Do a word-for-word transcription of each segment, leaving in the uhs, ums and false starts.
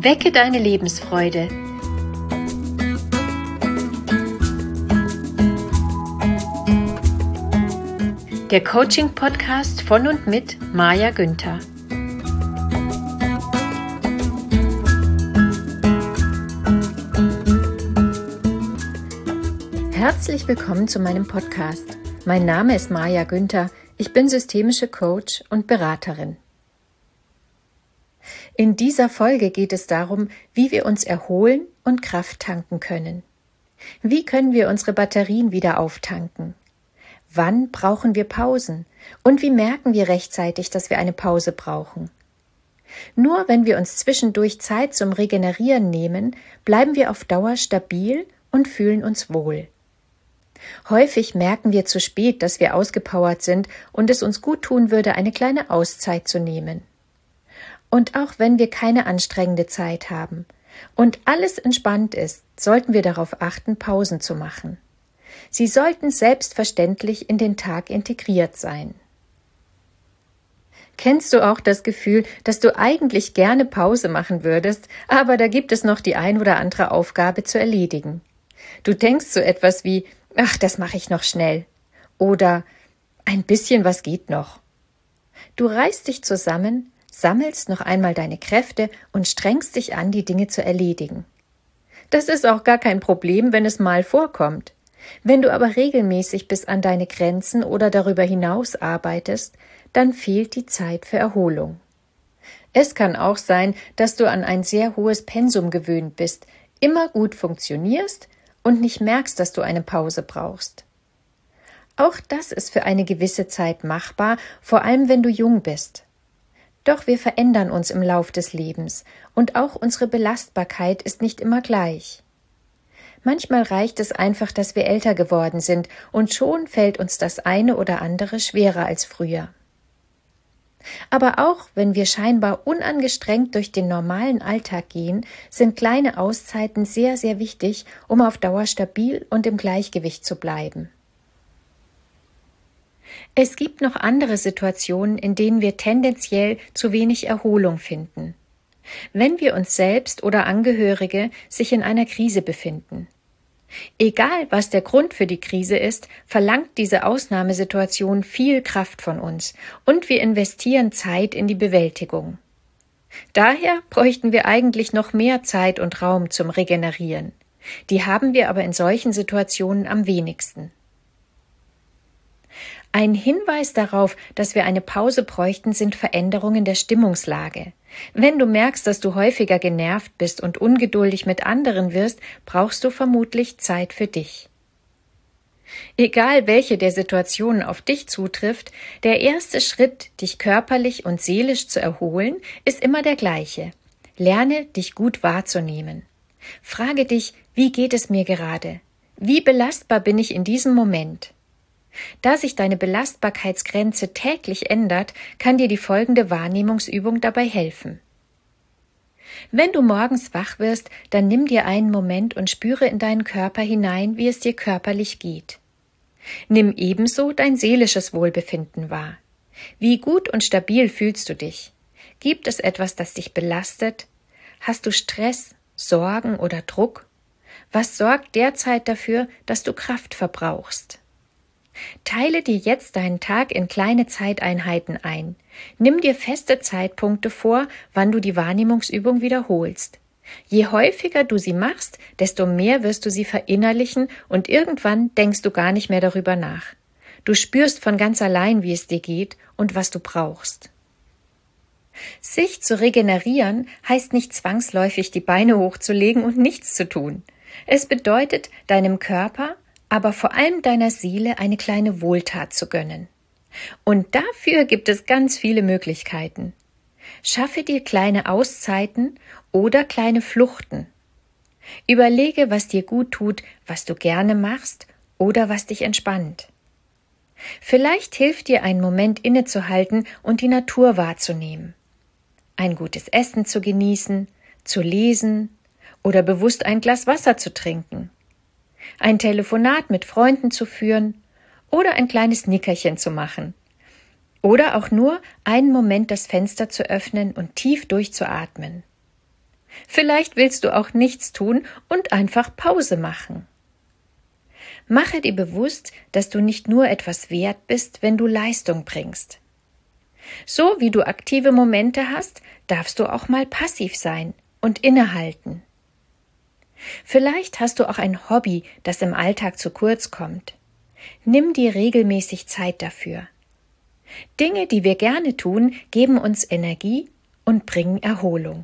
Wecke deine Lebensfreude. Der Coaching-Podcast von und mit Maja Günther. Herzlich willkommen zu meinem Podcast. Mein Name ist Maja Günther. Ich bin systemische Coach und Beraterin. In dieser Folge geht es darum, wie wir uns erholen und Kraft tanken können. Wie können wir unsere Batterien wieder auftanken? Wann brauchen wir Pausen? Und wie merken wir rechtzeitig, dass wir eine Pause brauchen? Nur wenn wir uns zwischendurch Zeit zum Regenerieren nehmen, bleiben wir auf Dauer stabil und fühlen uns wohl. Häufig merken wir zu spät, dass wir ausgepowert sind und es uns gut tun würde, eine kleine Auszeit zu nehmen. Und auch wenn wir keine anstrengende Zeit haben und alles entspannt ist, sollten wir darauf achten, Pausen zu machen. Sie sollten selbstverständlich in den Tag integriert sein. Kennst du auch das Gefühl, dass du eigentlich gerne Pause machen würdest, aber da gibt es noch die ein oder andere Aufgabe zu erledigen? Du denkst so etwas wie, ach, das mache ich noch schnell oder ein bisschen was geht noch. Du reißt dich zusammen, sammelst noch einmal deine Kräfte und strengst dich an, die Dinge zu erledigen. Das ist auch gar kein Problem, wenn es mal vorkommt. Wenn du aber regelmäßig bis an deine Grenzen oder darüber hinaus arbeitest, dann fehlt die Zeit für Erholung. Es kann auch sein, dass du an ein sehr hohes Pensum gewöhnt bist, immer gut funktionierst und nicht merkst, dass du eine Pause brauchst. Auch das ist für eine gewisse Zeit machbar, vor allem wenn du jung bist. Doch wir verändern uns im Lauf des Lebens und auch unsere Belastbarkeit ist nicht immer gleich. Manchmal reicht es einfach, dass wir älter geworden sind und schon fällt uns das eine oder andere schwerer als früher. Aber auch wenn wir scheinbar unangestrengt durch den normalen Alltag gehen, sind kleine Auszeiten sehr, sehr wichtig, um auf Dauer stabil und im Gleichgewicht zu bleiben. Es gibt noch andere Situationen, in denen wir tendenziell zu wenig Erholung finden. Wenn wir uns selbst oder Angehörige sich in einer Krise befinden. Egal, was der Grund für die Krise ist, verlangt diese Ausnahmesituation viel Kraft von uns und wir investieren Zeit in die Bewältigung. Daher bräuchten wir eigentlich noch mehr Zeit und Raum zum Regenerieren. Die haben wir aber in solchen Situationen am wenigsten. Ein Hinweis darauf, dass wir eine Pause bräuchten, sind Veränderungen der Stimmungslage. Wenn du merkst, dass du häufiger genervt bist und ungeduldig mit anderen wirst, brauchst du vermutlich Zeit für dich. Egal, welche der Situationen auf dich zutrifft, der erste Schritt, dich körperlich und seelisch zu erholen, ist immer der gleiche. Lerne, dich gut wahrzunehmen. Frage dich, wie geht es mir gerade? Wie belastbar bin ich in diesem Moment? Da sich deine Belastbarkeitsgrenze täglich ändert, kann dir die folgende Wahrnehmungsübung dabei helfen. Wenn du morgens wach wirst, dann nimm dir einen Moment und spüre in deinen Körper hinein, wie es dir körperlich geht. Nimm ebenso dein seelisches Wohlbefinden wahr. Wie gut und stabil fühlst du dich? Gibt es etwas, das dich belastet? Hast du Stress, Sorgen oder Druck? Was sorgt derzeit dafür, dass du Kraft verbrauchst? Teile dir jetzt deinen Tag in kleine Zeiteinheiten ein. Nimm dir feste Zeitpunkte vor, wann du die Wahrnehmungsübung wiederholst. Je häufiger du sie machst, desto mehr wirst du sie verinnerlichen und irgendwann denkst du gar nicht mehr darüber nach. Du spürst von ganz allein, wie es dir geht und was du brauchst. Sich zu regenerieren heißt nicht zwangsläufig, die Beine hochzulegen und nichts zu tun. Es bedeutet, deinem Körper, aber vor allem deiner Seele eine kleine Wohltat zu gönnen. Und dafür gibt es ganz viele Möglichkeiten. Schaffe dir kleine Auszeiten oder kleine Fluchten. Überlege, was dir gut tut, was du gerne machst oder was dich entspannt. Vielleicht hilft dir ein Moment innezuhalten und die Natur wahrzunehmen. Ein gutes Essen zu genießen, zu lesen oder bewusst ein Glas Wasser zu trinken. Ein Telefonat mit Freunden zu führen oder ein kleines Nickerchen zu machen. Oder auch nur einen Moment das Fenster zu öffnen und tief durchzuatmen. Vielleicht willst du auch nichts tun und einfach Pause machen. Mache dir bewusst, dass du nicht nur etwas wert bist, wenn du Leistung bringst. So wie du aktive Momente hast, darfst du auch mal passiv sein und innehalten. Vielleicht hast du auch ein Hobby, das im Alltag zu kurz kommt. Nimm dir regelmäßig Zeit dafür. Dinge, die wir gerne tun, geben uns Energie und bringen Erholung.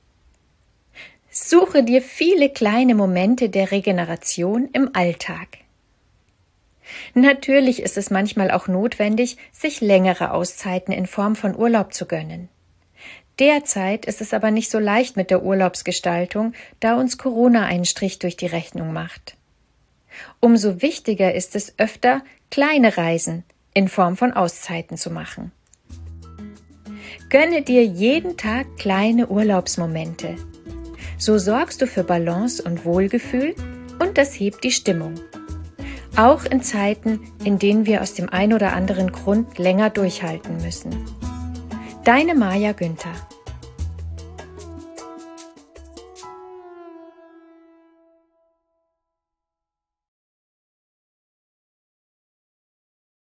Suche dir viele kleine Momente der Regeneration im Alltag. Natürlich ist es manchmal auch notwendig, sich längere Auszeiten in Form von Urlaub zu gönnen. Derzeit ist es aber nicht so leicht mit der Urlaubsgestaltung, da uns Corona einen Strich durch die Rechnung macht. Umso wichtiger ist es, öfter kleine Reisen in Form von Auszeiten zu machen. Gönne dir jeden Tag kleine Urlaubsmomente. So sorgst du für Balance und Wohlgefühl und das hebt die Stimmung. Auch in Zeiten, in denen wir aus dem ein oder anderen Grund länger durchhalten müssen. Deine Maja Günther.